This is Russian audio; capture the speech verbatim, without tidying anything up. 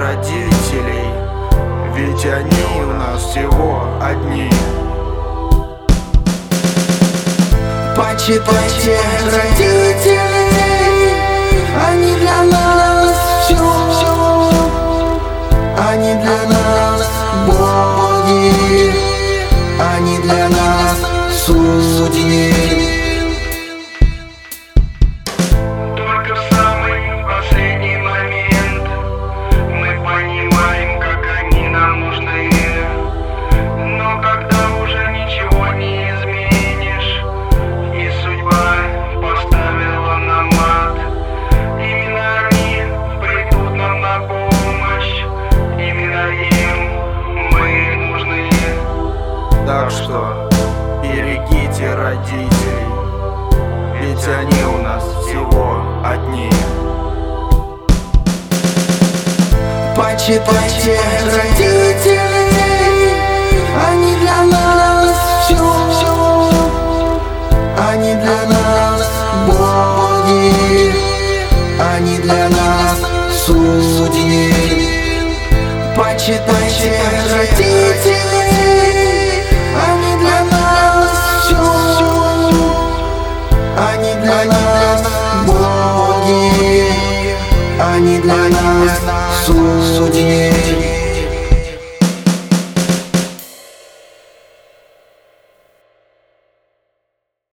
родителей, ведь они у нас всего одни. Почитайте родителей, они для нас все, они для нас боги, они для нас судьи. Только в самый последний момент мы понимаем, как они нам нужны. Но когда уже ничего не изменишь, и судьба поставила нам мат, именно они придут нам на помощь, именно им мы нужны. Так что берегите родителей, ведь они у нас всего одни. Почитайте родителей, они для нас все, они для нас боги, они для нас судьи. Почитайте родителей, они для нас все, они для нас боги, они для нас судьи.